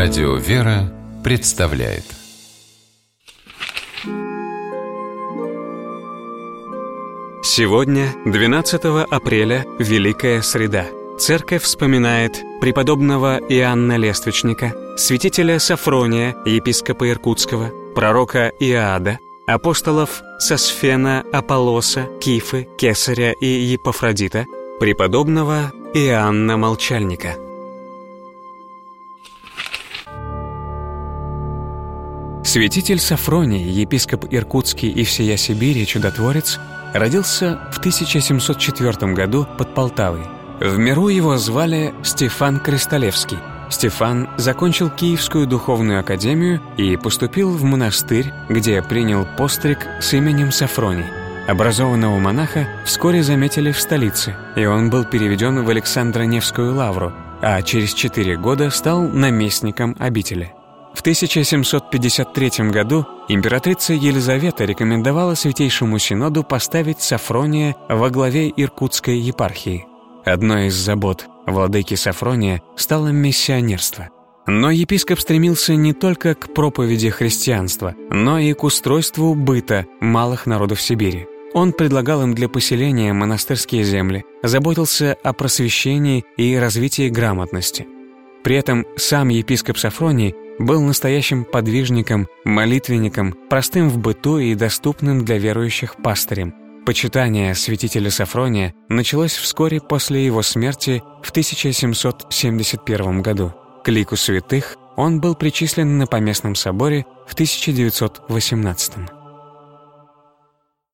Радио «Вера» представляет. Сегодня, 12 апреля, Великая Среда. Церковь вспоминает преподобного Иоанна Лествичника, святителя Сафрония, епископа Иркутского, пророка Иоада, апостолов Сосфена, Аполлоса, Кифы, Кесаря и Епафродита, преподобного Иоанна Молчальника. Святитель Сафроний, епископ Иркутский и всея Сибири чудотворец, родился в 1704 году под Полтавой. В миру его звали Стефан Крестолевский. Стефан закончил Киевскую духовную академию и поступил в монастырь, где принял постриг с именем Сафроний. Образованного монаха вскоре заметили в столице, и он был переведен в Александро-Невскую лавру, а через 4 года стал наместником обители. В 1753 году императрица Елизавета рекомендовала Святейшему Синоду поставить Сафрония во главе Иркутской епархии. Одной из забот владыки Сафрония стало миссионерство. Но епископ стремился не только к проповеди христианства, но и к устройству быта малых народов Сибири. Он предлагал им для поселения монастырские земли, заботился о просвещении и развитии грамотности. При этом сам епископ Сафроний был настоящим подвижником, молитвенником, простым в быту и доступным для верующих пастырем. Почитание святителя Сафрония началось вскоре после его смерти в 1771 году. К лику святых он был причислен на Поместном соборе в 1918.